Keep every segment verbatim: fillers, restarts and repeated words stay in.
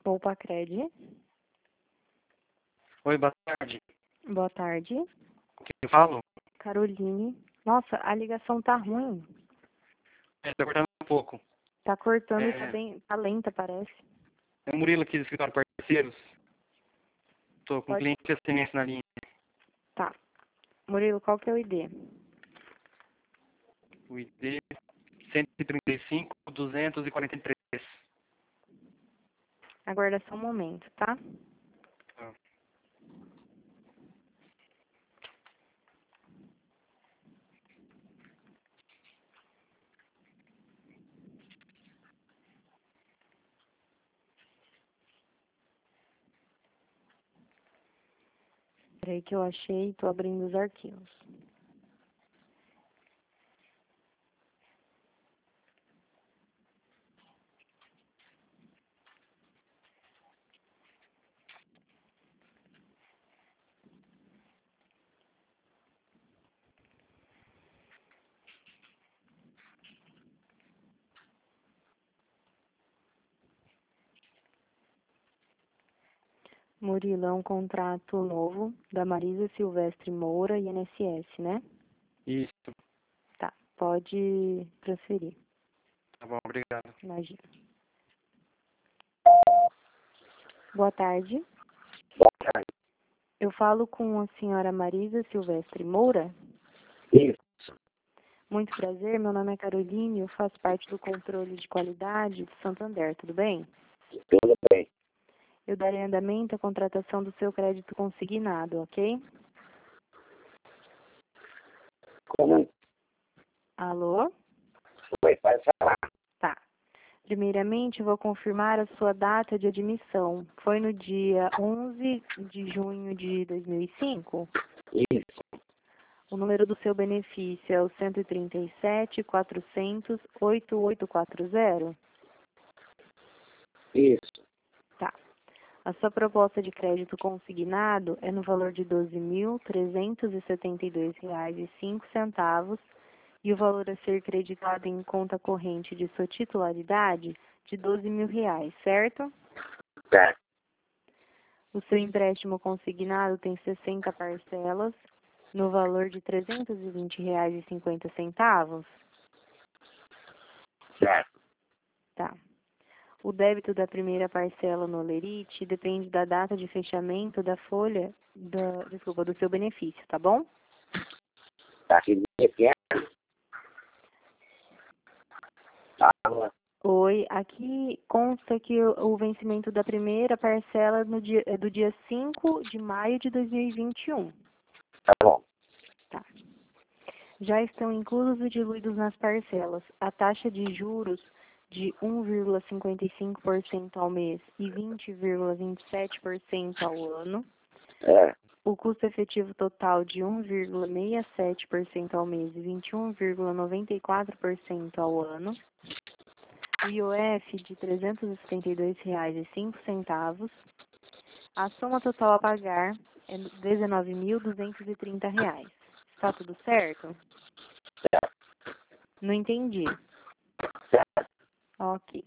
Poupa Cred. Oi, boa tarde. Boa tarde. Com quem eu falo? Caroline. Nossa, a ligação tá ruim. É, tá cortando um pouco. Tá cortando É, e tá bem, tá lenta, parece. é o Murilo aqui do escritório Parceiros. Tô com um Pode... cliente de assistência na linha. Tá. Murilo, qual que é o I D? O I D cento e trinta e cinco, duzentos e quarenta e três. Aguarda só um momento, tá? Ah. Peraí que eu achei, tô abrindo os arquivos. Murilo, é um contrato novo da Marisa Silvestre Moura, I N S S, né? Isso. Tá, pode transferir. Tá bom, obrigado. Imagina. Boa tarde. Boa tarde. Eu falo com a senhora Marisa Silvestre Moura. Isso. Muito prazer, meu nome é Caroline, eu faço parte do controle de qualidade de Santander, tudo bem? Tudo bem. Eu darei andamento à contratação do seu crédito consignado, ok? Como Alô? foi? Pode falar. Tá. Primeiramente, vou confirmar a sua data de admissão. Foi no dia onze de junho de dois mil e cinco? Isso. O número do seu benefício é o cento e trinta e sete, quatrocentos, oitenta e oito quarenta? Isso. Tá. A sua proposta de crédito consignado é no valor de doze mil trezentos e setenta e dois reais e cinco centavos e o valor a ser creditado em conta corrente de sua titularidade de doze mil reais, certo? Certo. O seu empréstimo consignado tem sessenta parcelas no valor de trezentos e vinte reais e cinquenta centavos? Certo. Tá. O débito da primeira parcela no Olerite depende da data de fechamento da folha, da, desculpa, do seu benefício, tá bom? Tá aqui de que é? Fala. Oi, aqui consta que o, o vencimento da primeira parcela no dia, é do dia cinco de maio de dois mil e vinte e um. Tá bom. Tá. Já estão inclusos e diluídos nas parcelas a taxa de juros de um vírgula cinquenta e cinco por cento ao mês e vinte vírgula vinte e sete por cento ao ano, É. o custo efetivo total de um vírgula sessenta e sete por cento ao mês e vinte e um vírgula noventa e quatro por cento ao ano, o I O F de trezentos e setenta e dois reais e cinco centavos, a soma total a pagar é dezenove mil duzentos e trinta reais. Está tudo certo? Certo. Não entendi. Certo. Ok.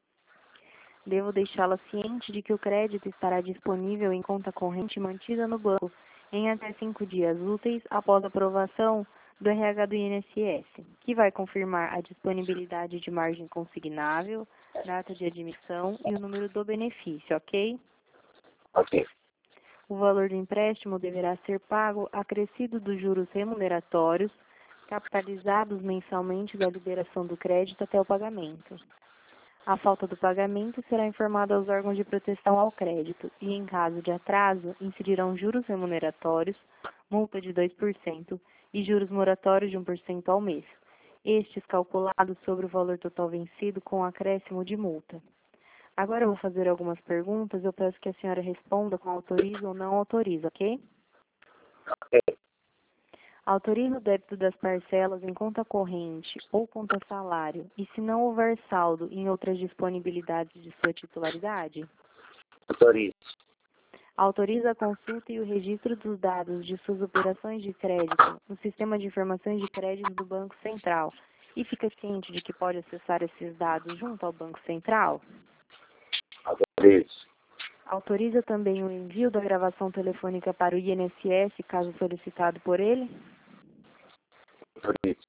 Devo deixá-la ciente de que o crédito estará disponível em conta corrente mantida no banco em até cinco dias úteis após a aprovação do R H do I N S S, que vai confirmar a disponibilidade de margem consignável, data de admissão e o número do benefício, ok? Ok. O valor do empréstimo deverá ser pago acrescido dos juros remuneratórios, capitalizados mensalmente da liberação do crédito até o pagamento. A falta do pagamento será informada aos órgãos de proteção ao crédito e, em caso de atraso, incidirão juros remuneratórios, multa de dois por cento e juros moratórios de um por cento ao mês, estes calculados sobre o valor total vencido com acréscimo de multa. Agora eu vou fazer algumas perguntas, eu peço que a senhora responda com autoriza ou não autoriza, ok? Ok. Autoriza o débito das parcelas em conta corrente ou conta salário e se não houver saldo em outras disponibilidades de sua titularidade? Autorizo. Autoriza a consulta e o registro dos dados de suas operações de crédito no Sistema de Informações de Crédito do Banco Central e fica ciente de que pode acessar esses dados junto ao Banco Central? Autorizo. Autoriza também o envio da gravação telefônica para o I N S S, caso solicitado por ele? Autorizo.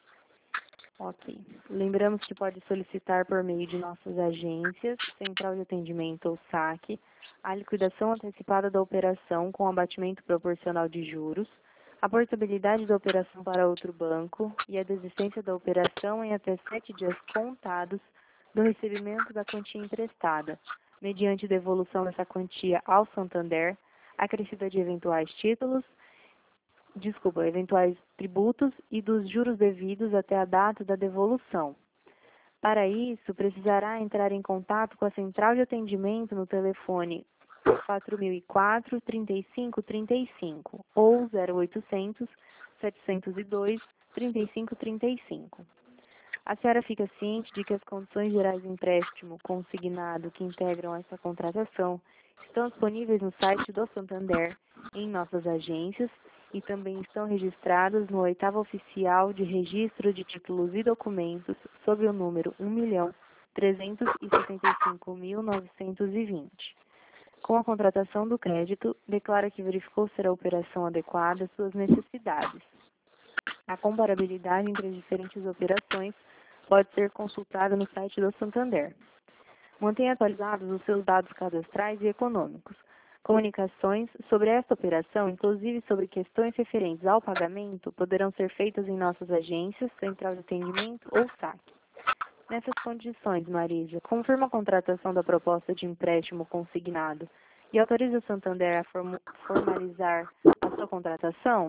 Ok. Lembramos que pode solicitar por meio de nossas agências, Central de Atendimento ou saque, a liquidação antecipada da operação com abatimento proporcional de juros, a portabilidade da operação para outro banco e a desistência da operação em até sete dias contados do recebimento da quantia emprestada, mediante devolução dessa quantia ao Santander, acrescida de eventuais títulos, desculpa, eventuais tributos e dos juros devidos até a data da devolução. Para isso, precisará entrar em contato com a Central de Atendimento no telefone quatro mil e quatro, trinta e cinco, trinta e cinco ou zero oitocentos, setecentos e dois, trinta e cinco, trinta e cinco. A senhora fica ciente de que as condições gerais de empréstimo consignado que integram essa contratação estão disponíveis no site do Santander, em nossas agências, e também estão registradas no oitavo oficial de registro de títulos e documentos sob o número um milhão trezentos e setenta e cinco mil novecentos e vinte. Com a contratação do crédito, declara que verificou ser a operação adequada às suas necessidades. A comparabilidade entre as diferentes operações pode ser consultada no site do Santander. Mantenha atualizados os seus dados cadastrais e econômicos. Comunicações sobre esta operação, inclusive sobre questões referentes ao pagamento, poderão ser feitas em nossas agências, Central de Atendimento ou saque. Nessas condições, Marisa, confirma a contratação da proposta de empréstimo consignado e autoriza o Santander a form- formalizar a sua contratação?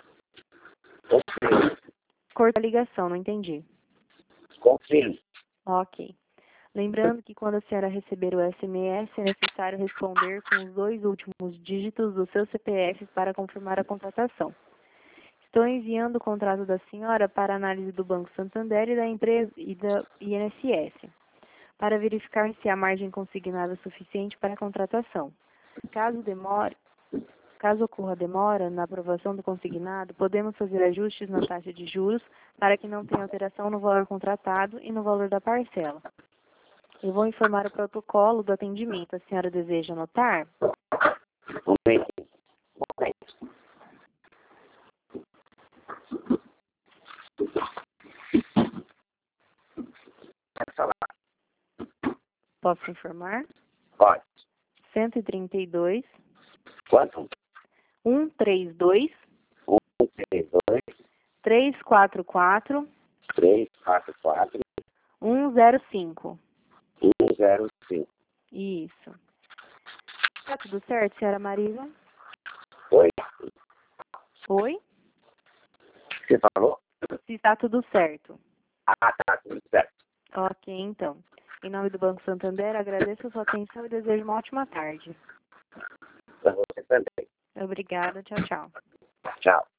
Confirmo. Corta a ligação, não entendi. Confirmo. Ok. Lembrando que quando a senhora receber o S M S, é necessário responder com os dois últimos dígitos do seu C P F para confirmar a contratação. Estou enviando o contrato da senhora para análise do Banco Santander e da empresa e da I N S S, para verificar se há margem consignada suficiente para a contratação. Caso demore, caso ocorra demora na aprovação do consignado, podemos fazer ajustes na taxa de juros para que não tenha alteração no valor contratado e no valor da parcela. Eu vou informar o protocolo do atendimento. A senhora deseja anotar? Momento. Momento. Pode falar. Posso informar? Pode. cento e trinta e dois, Quanto? cento e trinta e dois, Um, três, dois, trezentos e quarenta e quatro, três, quatro, quatro, cento e cinco. um, zero, cinco. Isso. Tá tudo certo, senhora Marisa? Oi? Oi? Você falou? Se está tudo certo. Ah, tá, tudo certo. Ok, então. Em nome do Banco Santander, agradeço a sua atenção e desejo uma ótima tarde. Para você também. Obrigada. Tchau, tchau. Tchau.